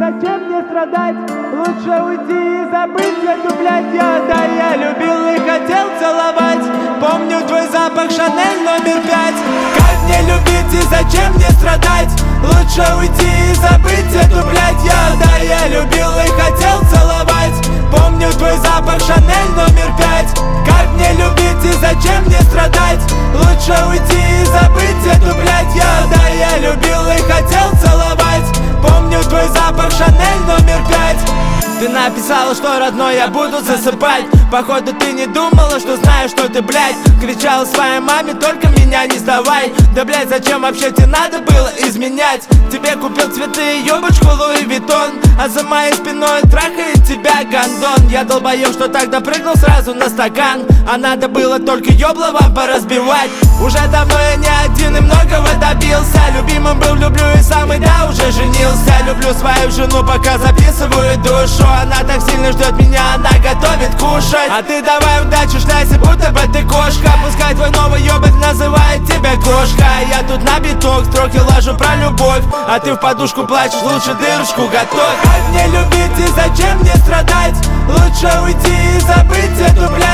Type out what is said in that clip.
зачем мне страдать? Лучше уйти и забыть эту, блядь, я любил и хотел целовать. Помню твой запах, Шанель номер 5. Как мне любить и зачем мне страдать? Лучше уйти и забыть эту, блядь, я любил и хотел целовать. Помню твой запах, Шанель номер 5. Как мне любить и зачем мне страдать? Лучше уйти и забыть эту, блядь, я любил и хотел целовать. Помню твой запах, Шанель номер 5. Ты написала, что родной я буду засыпать. Походу ты не думала, что знаю, что ты, блядь. Кричала своей маме, только меня не сдавай. Да, блядь, зачем вообще тебе надо было изменять? Тебе купил цветы и ёбочку Луи Виттон, а за моей спиной трахает тебя гондон. Я долбоёб, что тогда прыгнул сразу на стакан, а надо было только ёбло вам поразбивать. Уже давно я не один и многого добился. Любимым был, люблю и самый, да, уже женился. Люблю свою жену, пока записываю душу. Она так сильно ждет меня, она готовит кушать. А ты давай удачи, шляйся, будто бы ты кошка. Пускай твой новый ёбок называет тебя кошка. Я тут на биток строки ложу про любовь, а ты в подушку плачешь, лучше дырочку готовь. Как мне любить и зачем мне страдать? Лучше уйти и забыть эту, блядь,